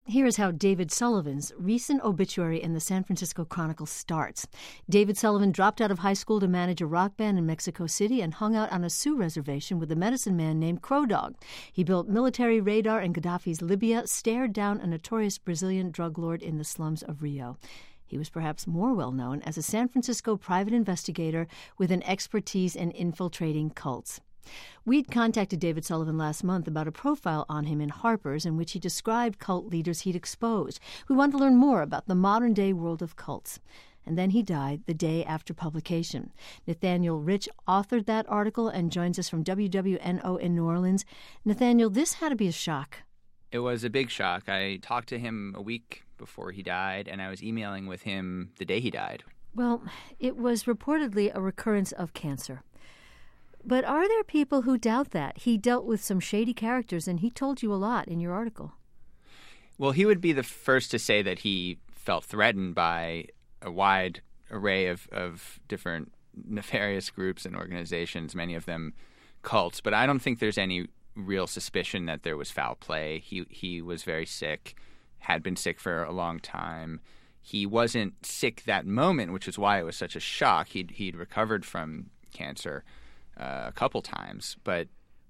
Here is how David Sullivan's recent obituary in the San Francisco Chronicle starts. David Sullivan dropped out of high school to manage a rock band in Mexico City and hung out on a Sioux reservation with a medicine man named Crow Dog. He built military radar in Gaddafi's Libya, stared down a notorious Brazilian drug lord in the slums of Rio. He was perhaps more well-known as a San Francisco private investigator with an expertise in infiltrating cults. We'd contacted David Sullivan last month about a profile on him in Harper's in which he described cult leaders he'd exposed. We wanted to learn more about the modern-day world of cults. And then he died the day after publication. Nathaniel Rich authored that article and joins us from WWNO in New Orleans. Nathaniel, this had to be a shock. It was a big shock. I talked to him a week before he died, and I was emailing with him the day he died. Well, it was reportedly a recurrence of cancer. But are there people who doubt that? He dealt with some shady characters, and he told you a lot in your article. Well, he would be the first to say that he felt threatened by a wide array of different nefarious groups and organizations, many of them cults. But I don't think there's any real suspicion that there was foul play. He was very sick, had been sick for a long time. He wasn't sick that moment, which is why it was such a shock. He'd recovered from cancer a couple times, but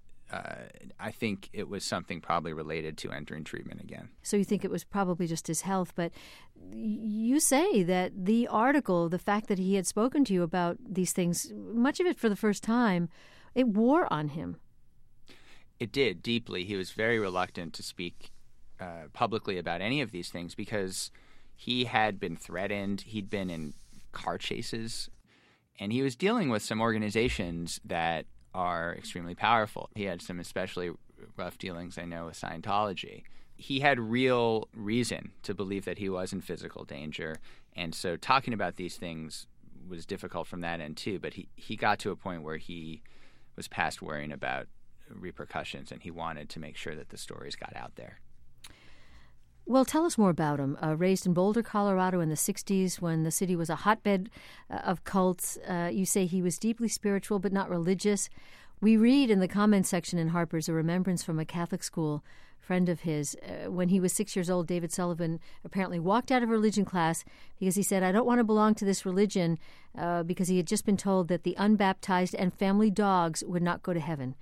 I think it was something probably related to entering treatment again. So you think it was probably just his health, but you say that the article, the fact that he had spoken to you about these things, much of it for the first time, it wore on him. It did, deeply. He was very reluctant to speak publicly about any of these things because he had been threatened. He'd been in car chases, and he was dealing with some organizations that are extremely powerful. He had some especially rough dealings, I know, with Scientology. He had real reason to believe that he was in physical danger, and so talking about these things was difficult from that end too, but he got to a point where he was past worrying about repercussions, and he wanted to make sure that the stories got out there. Well, tell us more about him. Raised in Boulder, Colorado in the 60s when the city was a hotbed of cults, you say he was deeply spiritual but not religious. We read in the comments section in Harper's a remembrance from a Catholic school friend of his. When he was 6 years old, David Sullivan apparently walked out of religion class because he said, I don't want to belong to this religion, because he had just been told that the unbaptized and family dogs would not go to heaven.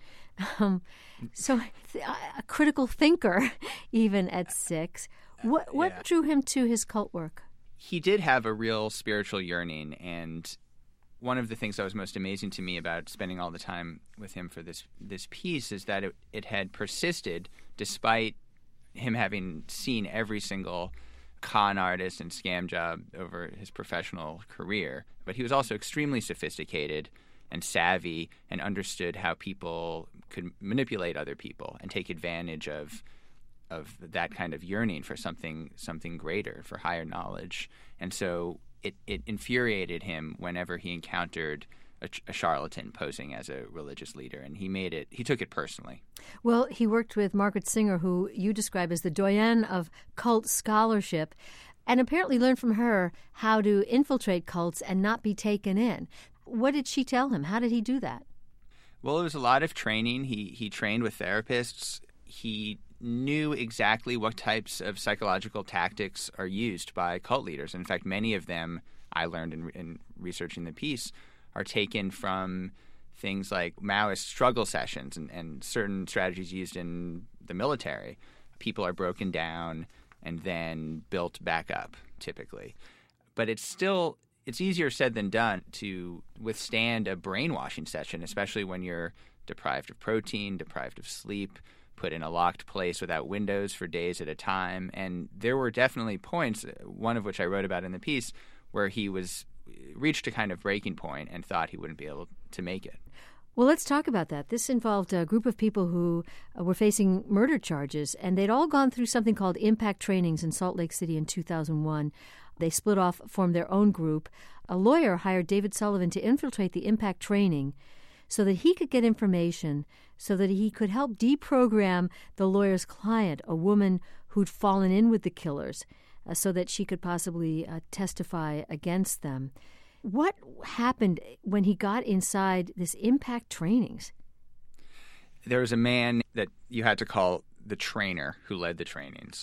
So a critical thinker, even at 6. What drew him to his cult work? He did have a real spiritual yearning, and one of the things that was most amazing to me about spending all the time with him for this piece is that it had persisted despite him having seen every single con artist and scam job over his professional career. But he was also extremely sophisticated and savvy and understood how people could manipulate other people and take advantage of that kind of yearning for something greater, for higher knowledge. And so it infuriated him whenever he encountered a charlatan posing as a religious leader, and he took it personally. Well, he worked with Margaret Singer, who you describe as the doyenne of cult scholarship, and apparently learned from her how to infiltrate cults and not be taken in. What did she tell him? How did he do that? Well, it was a lot of training. He trained with therapists. He knew exactly what types of psychological tactics are used by cult leaders. In fact, many of them, I learned in researching the piece, are taken from things like Maoist struggle sessions and certain strategies used in the military. People are broken down and then built back up, typically. But it's easier said than done to withstand a brainwashing session, especially when you're deprived of protein, deprived of sleep, put in a locked place without windows for days at a time. And there were definitely points, one of which I wrote about in the piece, where he reached a kind of breaking point and thought he wouldn't be able to make it. Well, let's talk about that. This involved a group of people who were facing murder charges, and they'd all gone through something called impact trainings in Salt Lake City in 2001. They split off, formed their own group. A lawyer hired David Sullivan to infiltrate the impact training so that he could get information, so that he could help deprogram the lawyer's client, a woman who'd fallen in with the killers, so that she could possibly testify against them. What happened when he got inside this impact trainings? There was a man that you had to call the trainer who led the trainings.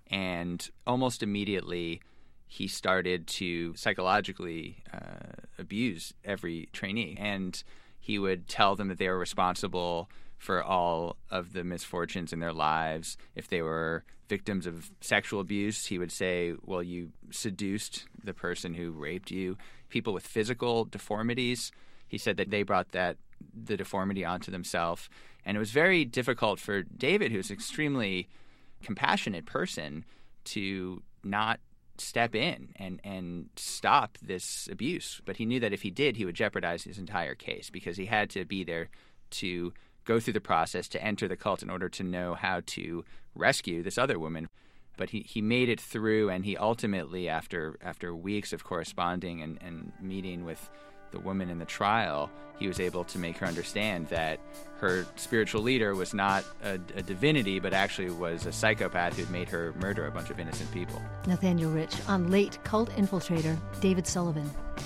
And almost immediately, he started to psychologically abuse every trainee. And he would tell them that they were responsible for all of the misfortunes in their lives. If they were victims of sexual abuse, he would say, well, you seduced the person who raped you. People with physical deformities, he said that they brought the deformity onto themselves. And it was very difficult for David, who's an extremely compassionate person, to not step in and stop this abuse. But he knew that if he did, he would jeopardize his entire case, because he had to be there to go through the process to enter the cult in order to know how to rescue this other woman. But he made it through, and he ultimately, after weeks of corresponding and meeting with the woman in the trial, he was able to make her understand that her spiritual leader was not a divinity, but actually was a psychopath who'd made her murder a bunch of innocent people. Nathaniel Rich on late cult infiltrator David Sullivan.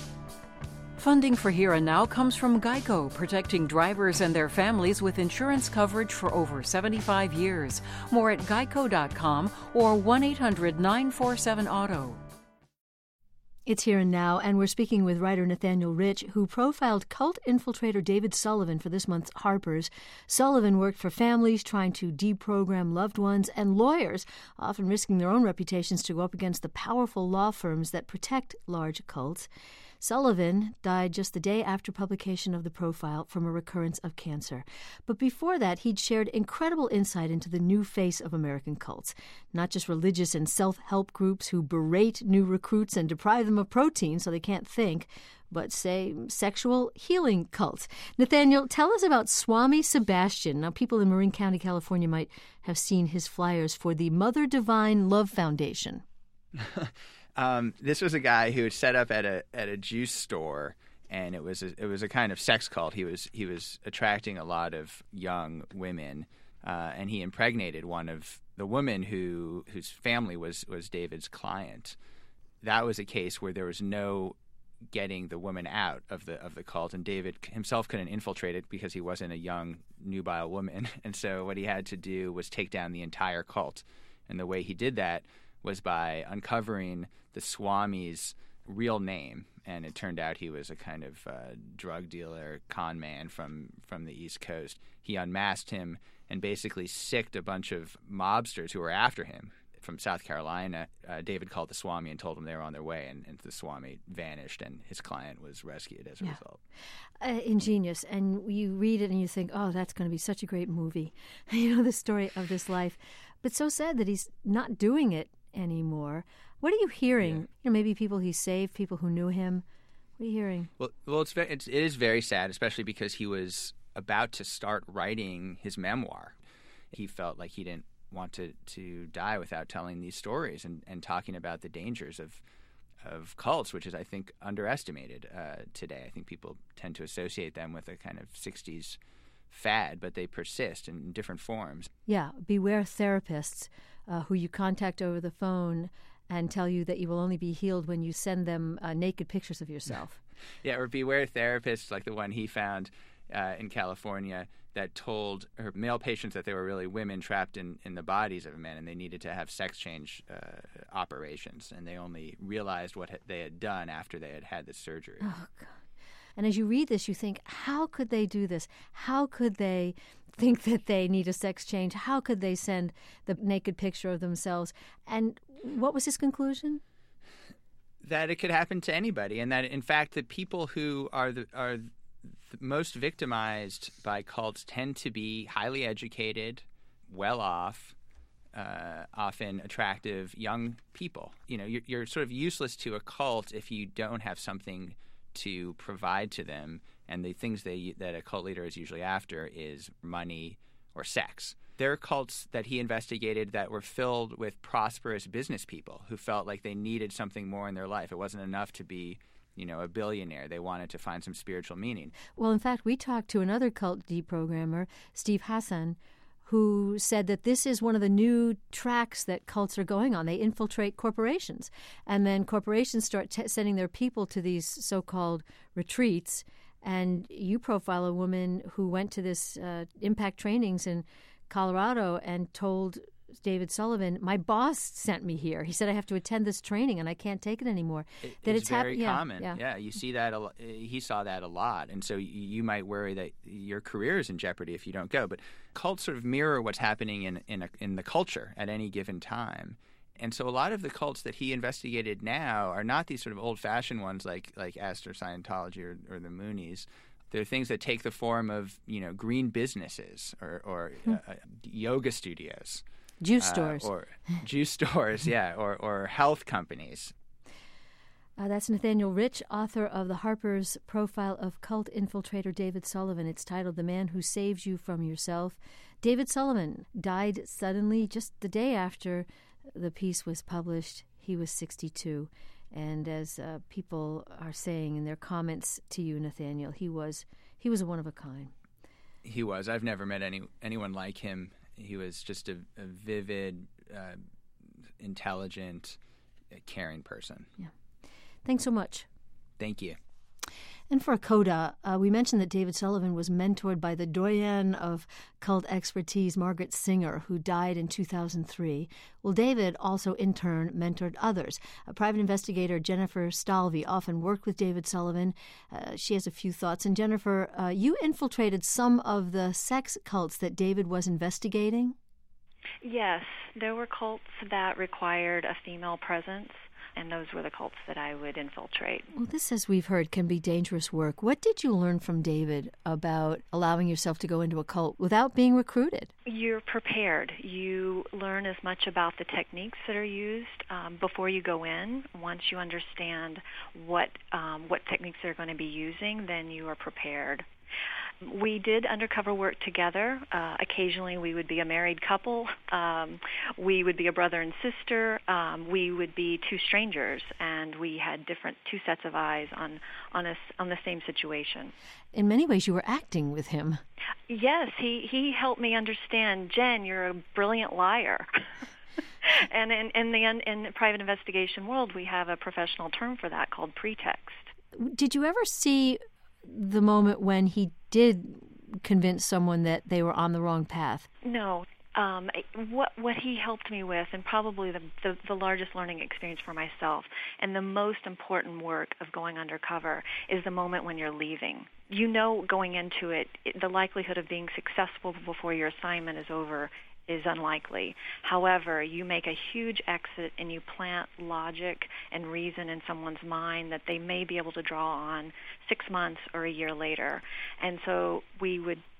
Funding for Here and Now comes from GEICO, protecting drivers and their families with insurance coverage for over 75 years. More at geico.com or 1-800-947-AUTO. It's Here and Now, and we're speaking with writer Nathaniel Rich, who profiled cult infiltrator David Sullivan for this month's Harper's. Sullivan worked for families trying to deprogram loved ones and lawyers, often risking their own reputations to go up against the powerful law firms that protect large cults. Sullivan died just the day after publication of the profile from a recurrence of cancer. But before that, he'd shared incredible insight into the new face of American cults, not just religious and self-help groups who berate new recruits and deprive them of protein so they can't think, but, say, sexual healing cults. Nathaniel, tell us about Swami Sebastian. Now, people in Marin County, California might have seen his flyers for the Mother Divine Love Foundation. This was a guy who had set up at a juice store, and it was a kind of sex cult. He was attracting a lot of young women, and he impregnated one of the women whose family was David's client. That was a case where there was no getting the woman out of the cult, and David himself couldn't infiltrate it because he wasn't a young nubile woman. And so what he had to do was take down the entire cult, and the way he did that was by uncovering the Swami's real name, and it turned out he was a kind of drug dealer, con man from the East Coast. He unmasked him and basically sicked a bunch of mobsters who were after him from South Carolina. David called the Swami and told him they were on their way, and the Swami vanished, and his client was rescued as a result. Ingenious. And you read it and you think, oh, that's going to be such a great movie. The story of this life. But so sad that he's not doing it anymore. What are you hearing? Yeah. Maybe people he saved, people who knew him. What are you hearing? Well, it is very sad, especially because he was about to start writing his memoir. He felt like he didn't want to die without telling these stories and talking about the dangers of cults, which is, I think, underestimated today. I think people tend to associate them with a kind of 60s fad, but they persist in different forms. Yeah, beware therapists who you contact over the phone and tell you that you will only be healed when you send them naked pictures of yourself. Yeah, or beware therapists like the one he found in California that told her male patients that they were really women trapped in the bodies of men, and they needed to have sex change operations, and they only realized what they had done after they had had this surgery. Oh, God. And as you read this, you think, how could they do this? How could they think that they need a sex change? How could they send the naked picture of themselves? And what was his conclusion? That it could happen to anybody, and that, in fact, the people who are the most victimized by cults tend to be highly educated, well-off, often attractive young people. You're sort of useless to a cult if you don't have something to provide to them, and the things that a cult leader is usually after is money or sex. There are cults that he investigated that were filled with prosperous business people who felt like they needed something more in their life. It wasn't enough to be a billionaire. They wanted to find some spiritual meaning. Well, in fact, we talked to another cult deprogrammer, Steve Hassan, who said that this is one of the new tracks that cults are going on. They infiltrate corporations, and then corporations start sending their people to these so-called retreats. And you profile a woman who went to this impact trainings in Colorado and told David Sullivan, my boss sent me here. He said I have to attend this training and I can't take it anymore. It's very common. Yeah, you see that. He saw that a lot. And so you might worry that your career is in jeopardy if you don't go. But cults sort of mirror what's happening in the culture at any given time. And so a lot of the cults that he investigated now are not these sort of old-fashioned ones like Astor Scientology or the Moonies. They're things that take the form of, green businesses or yoga studios. Juice stores. Or juice stores, or health companies. That's Nathaniel Rich, author of the Harper's Profile of Cult Infiltrator David Sullivan. It's titled The Man Who Saves You from Yourself. David Sullivan died suddenly just the day after the piece was published. He was 62. And as people are saying in their comments to you, Nathaniel, he was a one of a kind. He was. I've never met anyone like him. He was just a vivid, intelligent, caring person. Yeah. Thanks so much. Thank you. And for a coda, we mentioned that David Sullivan was mentored by the doyen of cult expertise, Margaret Singer, who died in 2003. Well, David also, in turn, mentored others. Private investigator Jennifer Stalvey often worked with David Sullivan. She has a few thoughts. And Jennifer, you infiltrated some of the sex cults that David was investigating? Yes, there were cults that required a female presence, and those were the cults that I would infiltrate. Well, this, as we've heard, can be dangerous work. What did you learn from David about allowing yourself to go into a cult without being recruited? You're prepared. You learn as much about the techniques that are used before you go in. Once you understand what techniques they're going to be using, then you are prepared. We did undercover work together. Occasionally we would be a married couple. We would be a brother and sister. We would be two strangers, and we had two sets of eyes on the same situation. In many ways, you were acting with him. Yes, he helped me understand, Jen, you're a brilliant liar. And in the private investigation world, we have a professional term for that called pretext. Did you ever see the moment when he did convince someone that they were on the wrong path? No. What he helped me with, and probably the largest learning experience for myself, and the most important work of going undercover, is the moment when you're leaving. You know, going into it, the likelihood of being successful before your assignment is over is unlikely. However, you make a huge exit and you plant logic and reason in someone's mind that they may be able to draw on 6 months or a year later. And so we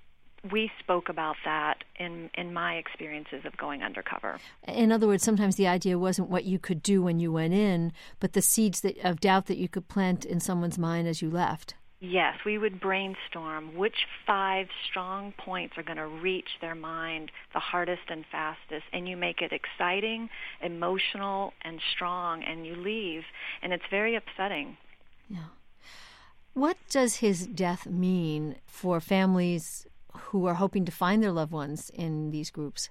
spoke about that in my experiences of going undercover. In other words, sometimes the idea wasn't what you could do when you went in, but the seeds of doubt that you could plant in someone's mind as you left. Yes, we would brainstorm which 5 strong points are going to reach their mind the hardest and fastest, and you make it exciting, emotional, and strong, and you leave, and it's very upsetting. Yeah. What does his death mean for families who are hoping to find their loved ones in these groups?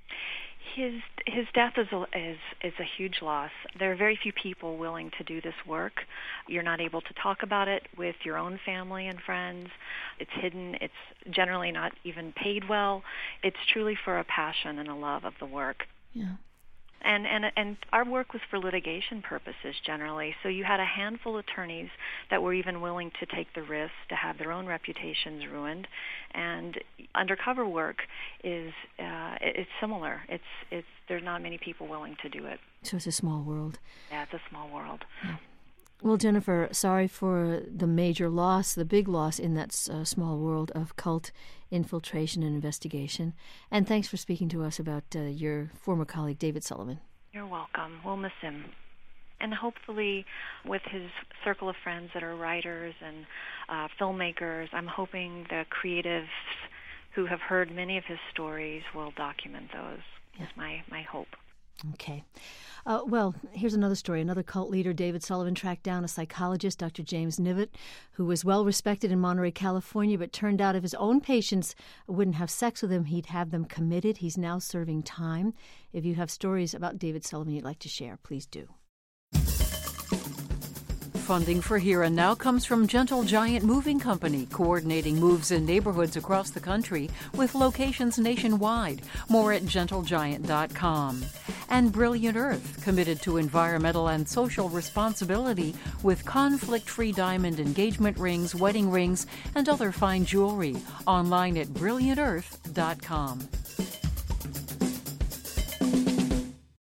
His death is a huge loss. There are very few people willing to do this work. You're not able to talk about it with your own family and friends. It's hidden. It's generally not even paid well. It's truly for a passion and a love of the work. Yeah. And our work was for litigation purposes generally. So you had a handful of attorneys that were even willing to take the risk to have their own reputations ruined. And undercover work is it's similar. It's there's not many people willing to do it. So it's a small world. Yeah, it's a small world. Yeah. Well, Jennifer, sorry for the major loss, the big loss in that small world of cult infiltration and investigation. And thanks for speaking to us about your former colleague, David Sullivan. You're welcome. We'll miss him. And hopefully with his circle of friends that are writers and filmmakers, I'm hoping the creatives who have heard many of his stories will document those. Is my hope. Okay. Well, here's another story. Another cult leader, David Sullivan, tracked down a psychologist, Dr. James Nivet, who was well respected in Monterey, California, but turned out if his own patients wouldn't have sex with him, he'd have them committed. He's now serving time. If you have stories about David Sullivan you'd like to share, please do. Funding for Here and Now comes from Gentle Giant Moving Company, coordinating moves in neighborhoods across the country with locations nationwide. More at gentlegiant.com. And Brilliant Earth, committed to environmental and social responsibility with conflict-free diamond engagement rings, wedding rings, and other fine jewelry. Online at brilliantearth.com.